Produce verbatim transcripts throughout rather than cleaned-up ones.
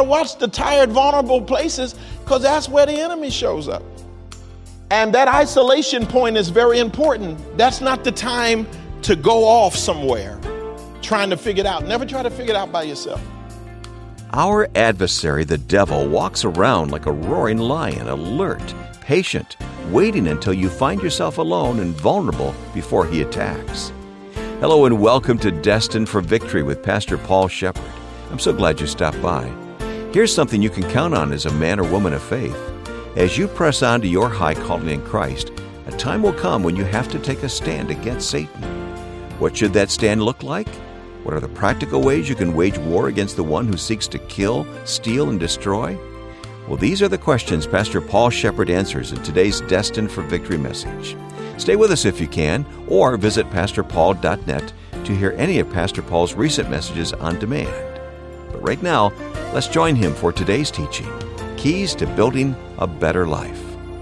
watch the tired, vulnerable places, because that's where the enemy shows up. And that isolation point is very important. That's not the time to go off somewhere trying to figure it out. Never try to figure it out by yourself. Our adversary, the devil, walks around like a roaring lion, alert, patient, waiting until you find yourself alone and vulnerable before he attacks. Hello and welcome to Destined for Victory with Pastor Paul Shepherd. I'm so glad you stopped by. Here's something you can count on as a man or woman of faith. As you press on to your high calling in Christ, a time will come when you have to take a stand against Satan. What should that stand look like? What are the practical ways you can wage war against the one who seeks to kill, steal, and destroy? Well, these are the questions Pastor Paul Shepherd answers in today's Destined for Victory message. Stay with us if you can, or visit pastor paul dot net to hear any of Pastor Paul's recent messages on demand. But right now, let's join him for today's teaching, Keys to Building a Better Life.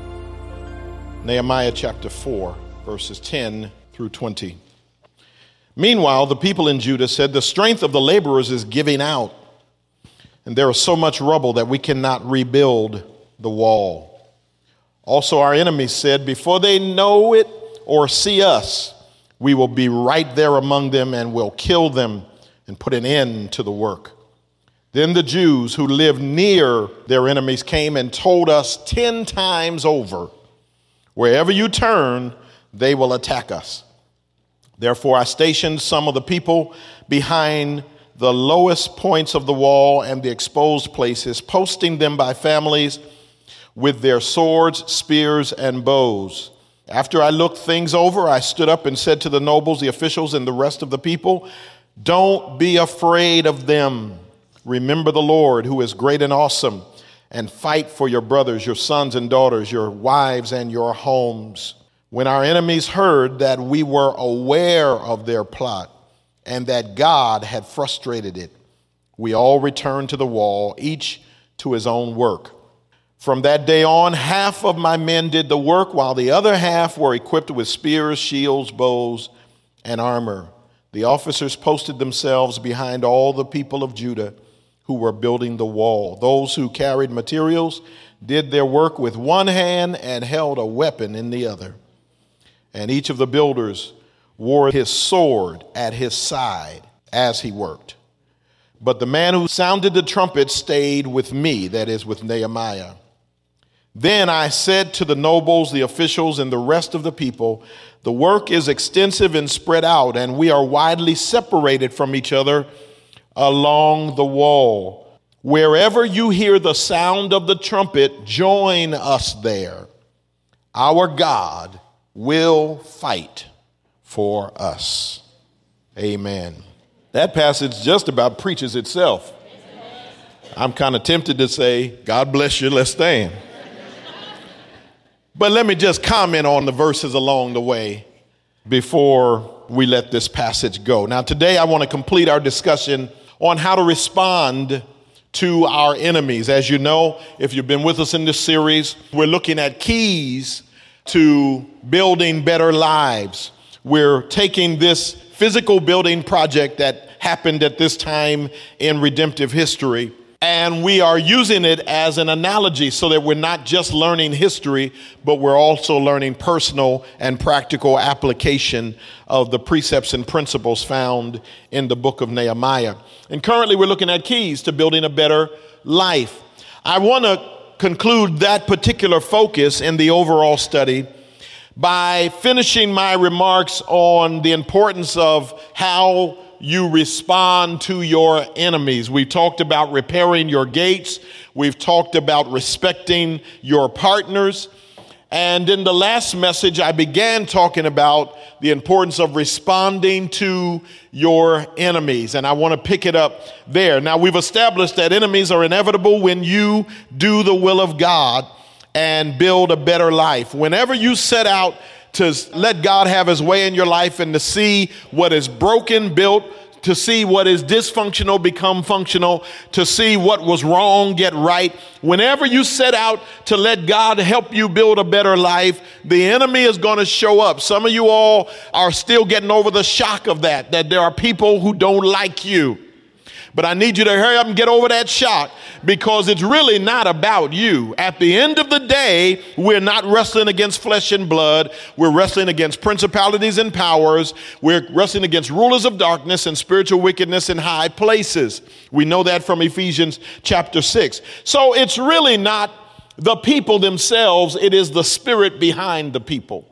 Nehemiah chapter four, verses ten through twenty. Meanwhile, the people in Judah said, "The strength of the laborers is giving out, and there is so much rubble that we cannot rebuild the wall." Also, our enemies said, "Before they know it or see us, we will be right there among them and will kill them and put an end to the work." Then the Jews who lived near their enemies came and told us ten times over, "Wherever you turn, they will attack us." Therefore, I stationed some of the people behind the lowest points of the wall and the exposed places, posting them by families with their swords, spears, and bows. After I looked things over, I stood up and said to the nobles, the officials, and the rest of the people, "Don't be afraid of them. Remember the Lord, who is great and awesome, and fight for your brothers, your sons and daughters, your wives, and your homes." When our enemies heard that we were aware of their plot and that God had frustrated it, we all returned to the wall, each to his own work. From that day on, half of my men did the work, while the other half were equipped with spears, shields, bows, and armor. The officers posted themselves behind all the people of Judah who were building the wall. Those who carried materials did their work with one hand and held a weapon in the other. And each of the builders wore his sword at his side as he worked. But the man who sounded the trumpet stayed with me, that is, with Nehemiah. Then I said to the nobles, the officials, and the rest of the people, "The work is extensive and spread out, and we are widely separated from each other along the wall. Wherever you hear the sound of the trumpet, join us there. Our God will fight for us." Amen. That passage just about preaches itself. I'm kind of tempted to say, God bless you, let's stand. But let me just comment on the verses along the way before we let this passage go. Now, today I want to complete our discussion on how to respond to our enemies. As you know, if you've been with us in this series, we're looking at keys to building better lives. We're taking this physical building project that happened at this time in redemptive history, and we are using it as an analogy so that we're not just learning history, but we're also learning personal and practical application of the precepts and principles found in the book of Nehemiah. And currently we're looking at keys to building a better life. I want to conclude that particular focus in the overall study by finishing my remarks on the importance of how you respond to your enemies. We talked about repairing your gates. We've talked about respecting your partners. And in the last message, I began talking about the importance of responding to your enemies. And I want to pick it up there. Now, we've established that enemies are inevitable when you do the will of God and build a better life. Whenever you set out to let God have his way in your life and to see what is broken, built, to see what is dysfunctional become functional, to see what was wrong get right. Whenever you set out to let God help you build a better life, the enemy is going to show up. Some of you all are still getting over the shock of that, that there are people who don't like you. But I need you to hurry up and get over that shock, because it's really not about you. At the end of the day, we're not wrestling against flesh and blood. We're wrestling against principalities and powers. We're wrestling against rulers of darkness and spiritual wickedness in high places. We know that from Ephesians chapter six. So it's really not the people themselves. It is the spirit behind the people.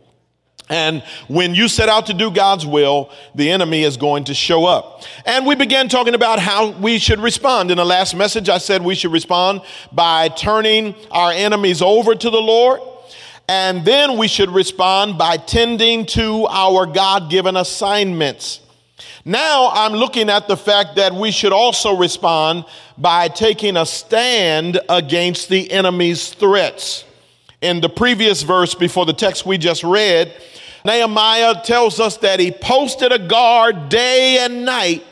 And when you set out to do God's will, the enemy is going to show up. And we began talking about how we should respond. In the last message, I said we should respond by turning our enemies over to the Lord. And then we should respond by tending to our God-given assignments. Now I'm looking at the fact that we should also respond by taking a stand against the enemy's threats. In the previous verse before the text we just read, Nehemiah tells us that he posted a guard day and night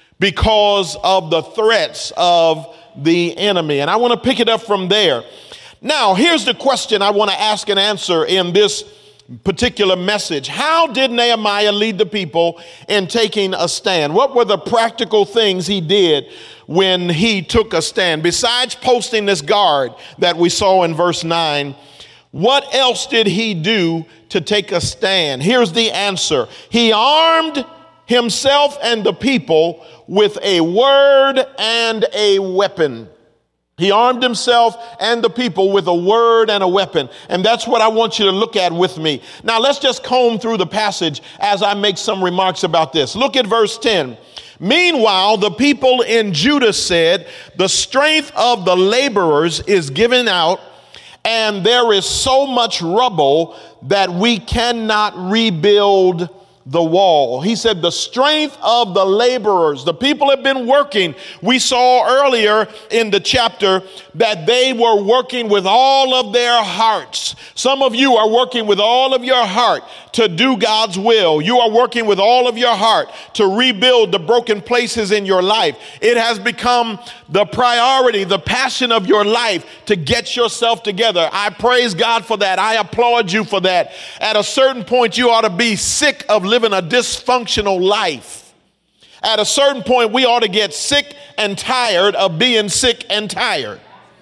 because of the threats of the enemy. And I want to pick it up from there. Now, here's the question I want to ask and answer in this particular message. How did Nehemiah lead the people in taking a stand? What were the practical things he did when he took a stand? Besides posting this guard that we saw in verse nine, what else did he do to take a stand? Here's the answer. He armed himself and the people with a word and a weapon. He armed himself and the people with a word and a weapon. And that's what I want you to look at with me. Now let's just comb through the passage as I make some remarks about this. Look at verse ten. Meanwhile, the people in Judah said, the strength of the laborers is given out, and there is so much rubble that we cannot rebuild the wall. He said the strength of the laborers, the people have been working. We saw earlier in the chapter that they were working with all of their hearts. Some of you are working with all of your heart to do God's will. You are working with all of your heart to rebuild the broken places in your life. It has become the priority, the passion of your life to get yourself together. I praise God for that. I applaud you for that. At a certain point, you ought to be sick of living a dysfunctional life. At a certain point, we ought to get sick and tired of being sick and tired.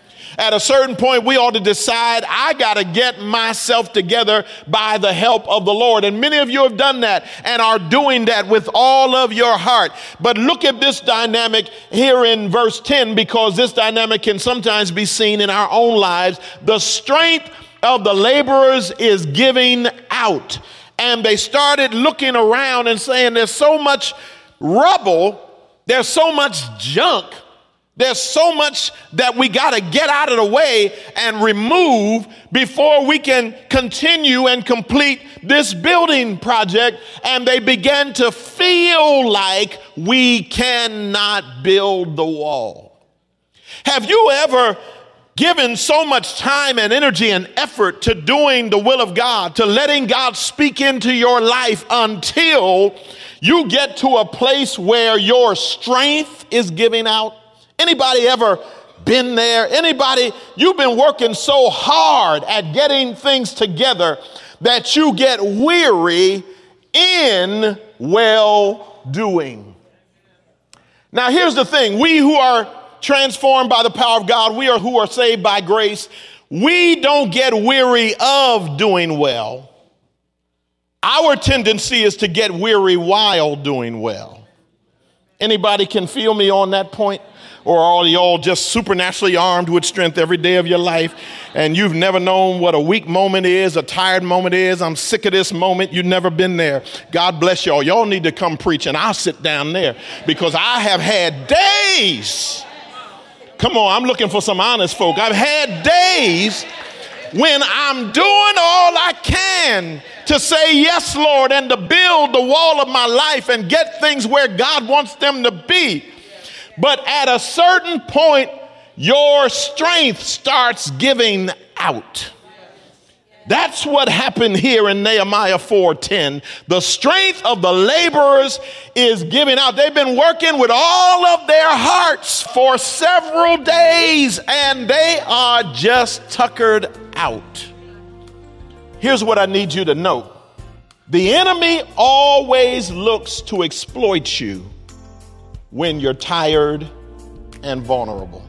At a certain point, we ought to decide, I got to get myself together by the help of the Lord. And many of you have done that and are doing that with all of your heart. But look at this dynamic here in verse ten, because this dynamic can sometimes be seen in our own lives. The strength of the laborers is giving out. And they started looking around and saying, there's so much rubble, there's so much junk, there's so much that we got to get out of the way and remove before we can continue and complete this building project. And they began to feel like we cannot build the wall. Have you ever given so much time and energy and effort to doing the will of God, to letting God speak into your life until you get to a place where your strength is giving out? Anybody ever been there? Anybody, you've been working so hard at getting things together that you get weary in well doing. Now, here's the thing. We who are transformed by the power of God, we are who are saved by grace, we don't get weary of doing well. Our tendency is to get weary while doing well. Anybody can feel me on that point? Or are y'all just supernaturally armed with strength every day of your life, and you've never known what a weak moment is, a tired moment is? I'm sick of this moment. You've never been there. God bless y'all. Y'all need to come preach, and I'll sit down there, because I have had days. Come on, I'm looking for some honest folk. I've had days when I'm doing all I can to say yes, Lord, and to build the wall of my life and get things where God wants them to be. But at a certain point, your strength starts giving out. That's what happened here in Nehemiah four ten. The strength of the laborers is giving out. They've been working with all of their hearts for several days, and they are just tuckered out. Here's what I need you to know. The enemy always looks to exploit you when you're tired and vulnerable.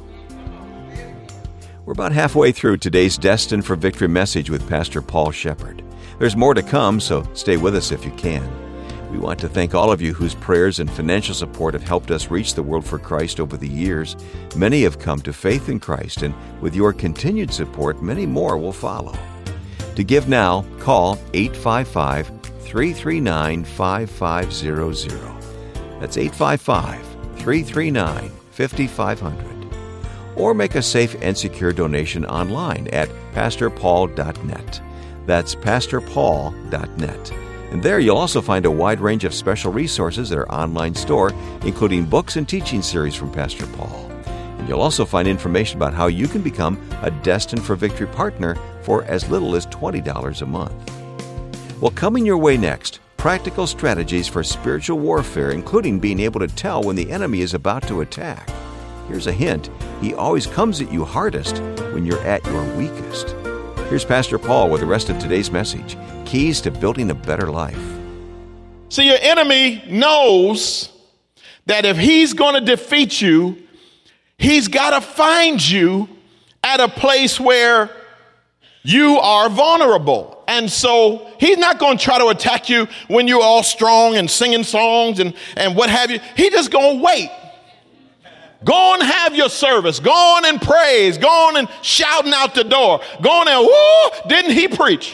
We're about halfway through today's Destined for Victory message with Pastor Paul Shepherd. There's more to come, so stay with us if you can. We want to thank all of you whose prayers and financial support have helped us reach the world for Christ over the years. Many have come to faith in Christ, and with your continued support, many more will follow. To give now, call eight five five, three three nine, five five zero zero. That's eight five five, three three nine, five five zero zero. Or make a safe and secure donation online at pastor paul dot net. That's pastor paul dot net. And there you'll also find a wide range of special resources at our online store, including books and teaching series from Pastor Paul. And you'll also find information about how you can become a Destined for Victory partner for as little as twenty dollars a month. Well, coming your way next, practical strategies for spiritual warfare, including being able to tell when the enemy is about to attack. Here's a hint. He always comes at you hardest when you're at your weakest. Here's Pastor Paul with the rest of today's message, Keys to Building a Better Life. See, your enemy knows that if he's going to defeat you, he's got to find you at a place where you are vulnerable. And so he's not going to try to attack you when you're all strong and singing songs and, and what have you. He's just going to wait. Go on and have your service. Go on and praise. Go on and shouting out the door. Go on and, woo, didn't he preach?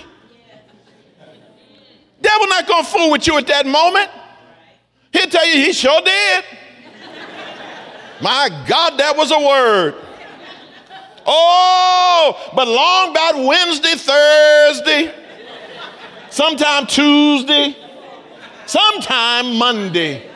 Devil not going to fool with you at that moment. He'll tell you he sure did. My God, that was a word. Oh, but long about Wednesday, Thursday, sometime Tuesday, sometime Monday.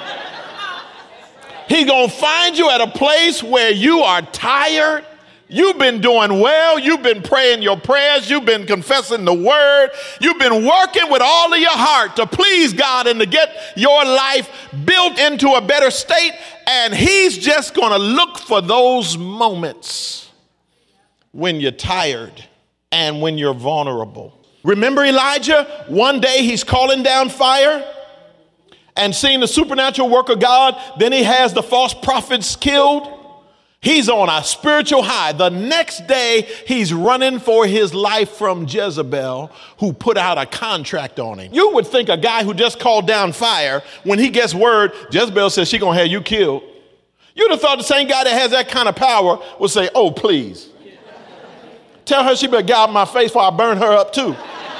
He's going to find you at a place where you are tired. You've been doing well. You've been praying your prayers. You've been confessing the word. You've been working with all of your heart to please God and to get your life built into a better state. And he's just going to look for those moments when you're tired and when you're vulnerable. Remember Elijah? One day he's calling down fire and seeing the supernatural work of God. Then he has the false prophets killed. He's on a spiritual high. The next day, he's running for his life from Jezebel, who put out a contract on him. You would think a guy who just called down fire, when he gets word, Jezebel says she's going to have you killed. You'd have thought the same guy that has that kind of power would say, oh, please. Tell her she better get out of my face before I burn her up too.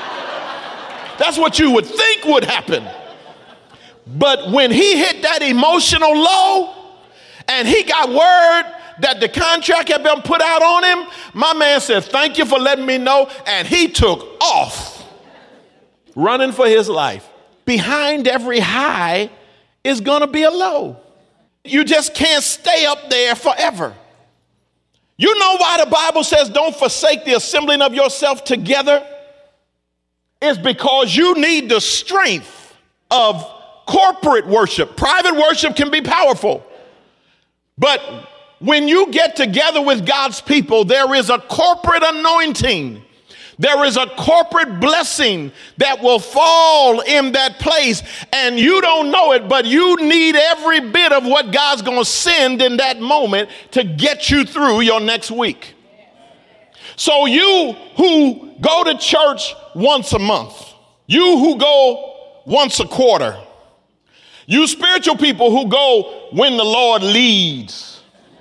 That's what you would think would happen. But when he hit that emotional low and he got word that the contract had been put out on him, my man said, thank you for letting me know. And he took off running for his life. Behind every high is going to be a low. You just can't stay up there forever. You know why the Bible says don't forsake the assembling of yourself together? It's because you need the strength of corporate worship. Private worship can be powerful. But when you get together with God's people, there is a corporate anointing. There is a corporate blessing that will fall in that place. And you don't know it, but you need every bit of what God's going to send in that moment to get you through your next week. So you who go to church once a month, you who go once a quarter, you spiritual people who go when the Lord leads,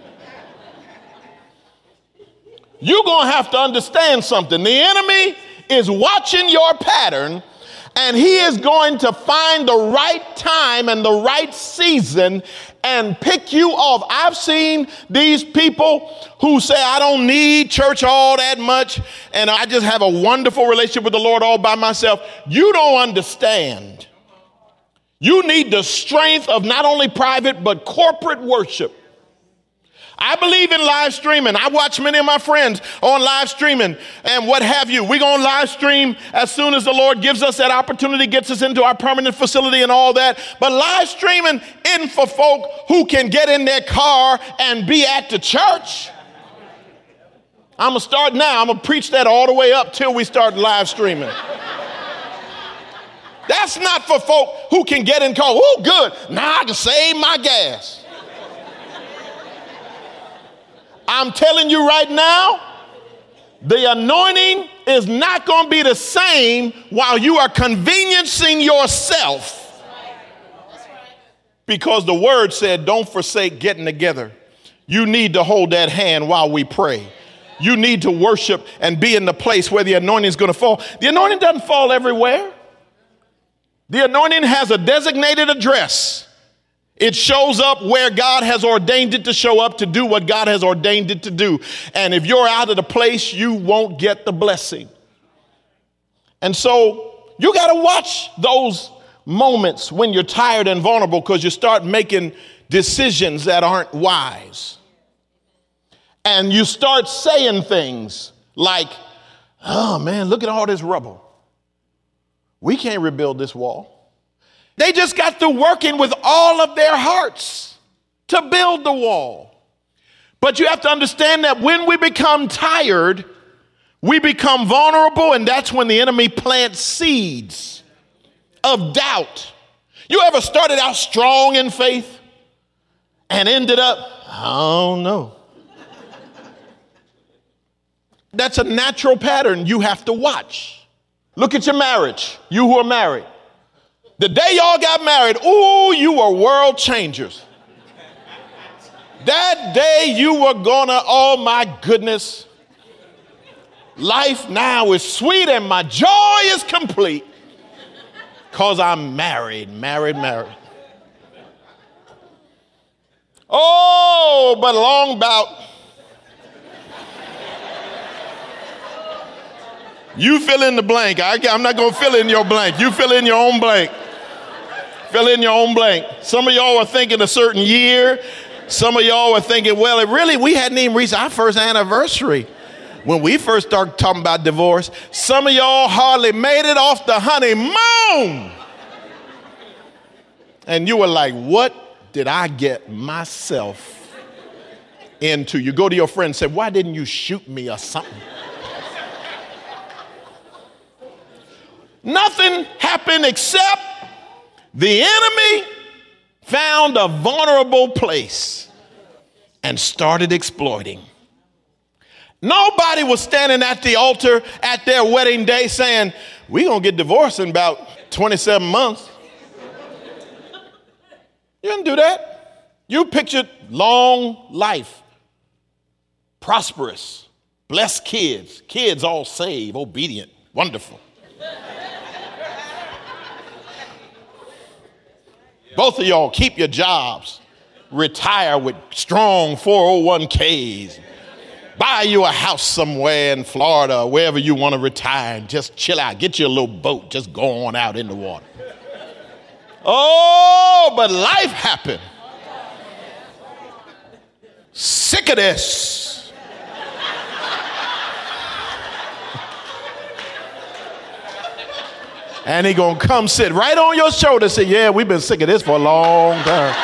you're going to have to understand something. The enemy is watching your pattern, and he is going to find the right time and the right season and pick you off. I've seen these people who say, I don't need church all that much, and I just have a wonderful relationship with the Lord all by myself. You don't understand. You need the strength of not only private, but corporate worship. I believe in live streaming. I watch many of my friends on live streaming and what have you. We're going to live stream as soon as the Lord gives us that opportunity, gets us into our permanent facility and all that. But live streaming isn't for folk who can get in their car and be at the church. I'm going to start now. I'm going to preach that all the way up till we start live streaming. That's not for folk who can get in car. Oh, good. Now I can save my gas. I'm telling you right now, the anointing is not going to be the same while you are conveniencing yourself. Because the word said, don't forsake getting together. You need to hold that hand while we pray. You need to worship and be in the place where the anointing is going to fall. The anointing doesn't fall everywhere. The anointing has a designated address. It shows up where God has ordained it to show up to do what God has ordained it to do. And if you're out of the place, you won't get the blessing. And so you got to watch those moments when you're tired and vulnerable, because you start making decisions that aren't wise. And you start saying things like, oh man, look at all this rubble. We can't rebuild this wall. They just got through working with all of their hearts to build the wall. But you have to understand that when we become tired, we become vulnerable, and that's when the enemy plants seeds of doubt. You ever started out strong in faith and ended up, I don't know. That's a natural pattern you have to watch. Look at your marriage, you who are married. The day y'all got married, ooh, you were world changers. That day you were gonna, oh my goodness, life now is sweet and my joy is complete. Because I'm married, married, married. Oh, but long about. You fill in the blank. I, I'm not going to fill in your blank. You fill in your own blank. Fill in your own blank. Some of y'all are thinking a certain year. Some of y'all are thinking, well, it really, we hadn't even reached our first anniversary when we first started talking about divorce. Some of y'all hardly made it off the honeymoon. And you were like, what did I get myself into? You go to your friend and say, why didn't you shoot me or something? Nothing happened except the enemy found a vulnerable place and started exploiting. Nobody was standing at the altar at their wedding day saying, we're going to get divorced in about twenty-seven months. You didn't do that. You pictured long life, prosperous, blessed kids, kids all saved, obedient, wonderful. Both of y'all keep your jobs, retire with strong four oh one k's, buy you a house somewhere in Florida or wherever you want to retire and just chill out. Get you a little boat, just go on out in the water. Oh, but life happened. Sick of this. And he gonna come sit right on your shoulder and say, yeah, we've been sick of this for a long time.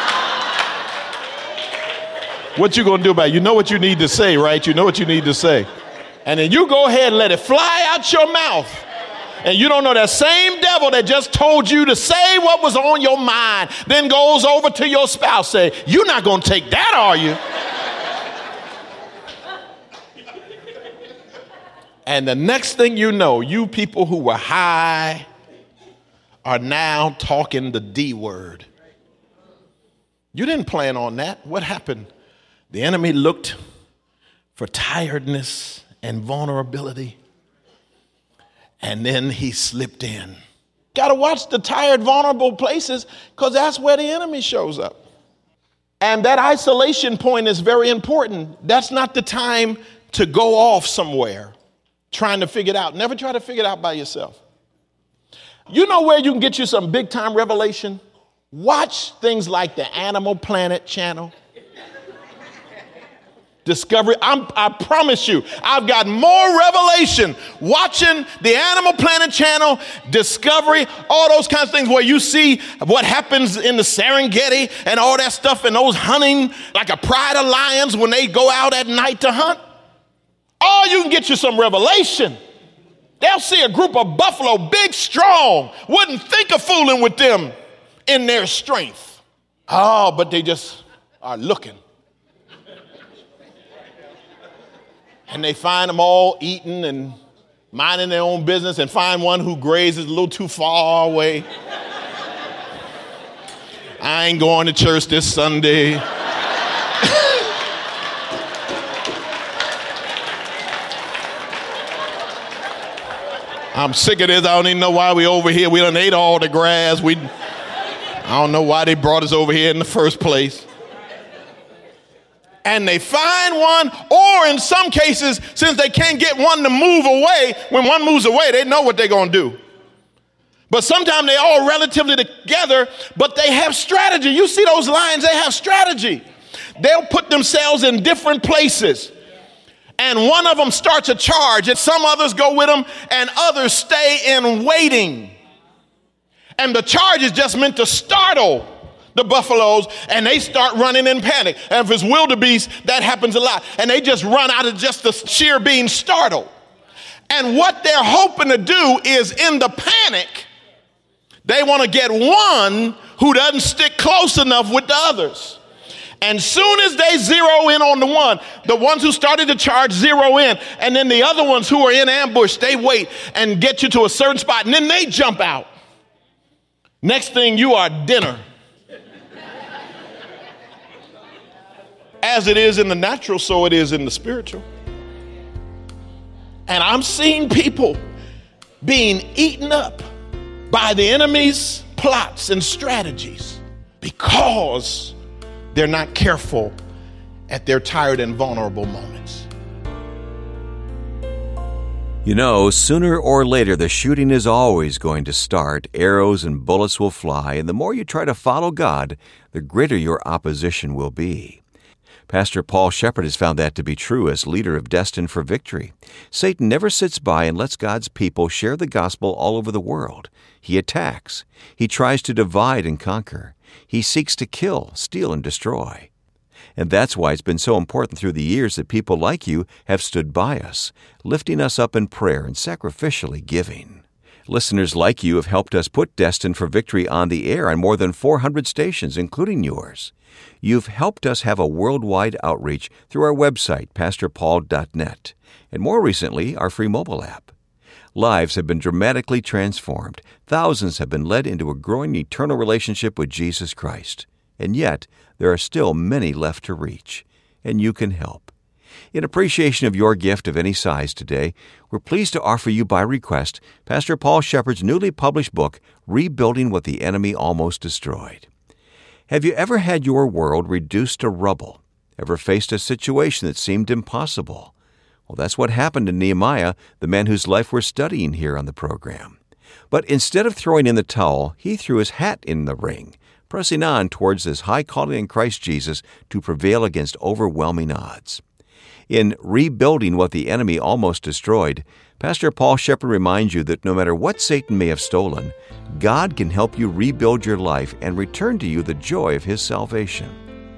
What you gonna do about it? You know what you need to say, right? You know what you need to say. And then you go ahead and let it fly out your mouth. And you don't know that same devil that just told you to say what was on your mind, then goes over to your spouse, say, you're not gonna take that, are you? And the next thing you know, you people who were high are now talking the D word. You didn't plan on that. What happened? The enemy looked for tiredness and vulnerability, and then he slipped in. Got to watch the tired, vulnerable places, because that's where the enemy shows up. And that isolation point is very important. That's not the time to go off somewhere trying to figure it out. Never try to figure it out by yourself. You know where you can get you some big time revelation? Watch things like the Animal Planet channel, Discovery. I'm, I promise you, I've got more revelation watching the Animal Planet channel, Discovery, all those kinds of things where you see what happens in the Serengeti and all that stuff, and those hunting like a pride of lions when they go out at night to hunt. Oh, you can get you some revelation. They'll see a group of buffalo, big, strong, wouldn't think of fooling with them in their strength. Oh, but they just are looking. And they find them all eating and minding their own business, and find one who grazes a little too far away. I ain't going to church this Sunday. I'm sick of this. I don't even know why we over here. We done ate all the grass. We, I don't know why they brought us over here in the first place. And they find one, or in some cases, since they can't get one to move away, when one moves away, they know what they're going to do. But sometimes they're all relatively together, but they have strategy. You see those lions, they have strategy. They'll put themselves in different places. And one of them starts a charge, and some others go with them, and others stay in waiting. And the charge is just meant to startle the buffaloes, and they start running in panic. And if it's wildebeest, that happens a lot. And they just run out of just the sheer being startled. And what they're hoping to do is, in the panic, they want to get one who doesn't stick close enough with the others. And soon as they zero in on the one, the ones who started the charge zero in, and then the other ones who are in ambush, they wait and get you to a certain spot, and then they jump out. Next thing, you are dinner. As it is in the natural, so it is in the spiritual. And I'm seeing people being eaten up by the enemy's plots and strategies because they're not careful at their tired and vulnerable moments. You know, sooner or later, the shooting is always going to start. Arrows and bullets will fly, and the more you try to follow God, the greater your opposition will be. Pastor Paul Shepard has found that to be true as leader of Destined for Victory. Satan never sits by and lets God's people share the gospel all over the world. He attacks. He tries to divide and conquer. He seeks to kill, steal, and destroy. And that's why it's been so important through the years that people like you have stood by us, lifting us up in prayer and sacrificially giving. Listeners like you have helped us put Destined for Victory on the air on more than four hundred stations, including yours. You've helped us have a worldwide outreach through our website, pastor paul dot net, and more recently, our free mobile app. Lives have been dramatically transformed. Thousands have been led into a growing eternal relationship with Jesus Christ. And yet, there are still many left to reach, and you can help. In appreciation of your gift of any size today, we're pleased to offer you by request Pastor Paul Shepard's newly published book, Rebuilding What the Enemy Almost Destroyed. Have you ever had your world reduced to rubble? Ever faced a situation that seemed impossible? Well, that's what happened to Nehemiah, the man whose life we're studying here on the program. But instead of throwing in the towel, he threw his hat in the ring, pressing on towards this high calling in Christ Jesus to prevail against overwhelming odds. In Rebuilding What the Enemy Almost Destroyed, Pastor Paul Shepard reminds you that no matter what Satan may have stolen, God can help you rebuild your life and return to you the joy of His salvation.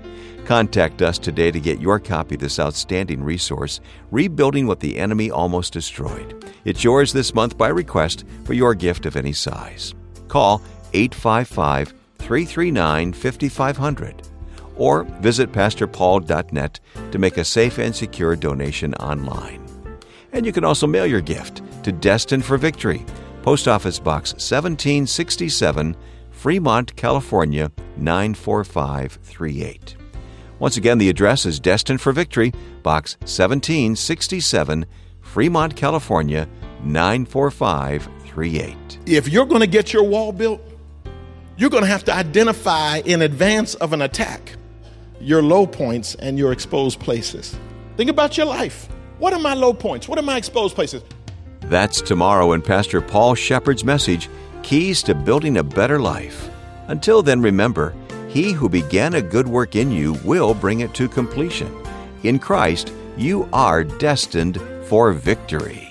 Contact us today to get your copy of this outstanding resource, Rebuilding What the Enemy Almost Destroyed. It's yours this month by request for your gift of any size. Call eight five five, three three nine, five five zero zero or visit pastor paul dot net to make a safe and secure donation online. And you can also mail your gift to Destined for Victory, Post Office Box seventeen sixty-seven, Fremont, California, nine four five three eight. Once again, the address is Destined for Victory, Box seventeen sixty-seven, Fremont, California, nine four five three eight. If you're going to get your wall built, you're going to have to identify in advance of an attack your low points and your exposed places. Think about your life. What are my low points? What are my exposed places? That's tomorrow in Pastor Paul Shepard's message, Keys to Building a Better Life. Until then, remember, He who began a good work in you will bring it to completion. In Christ, you are destined for victory.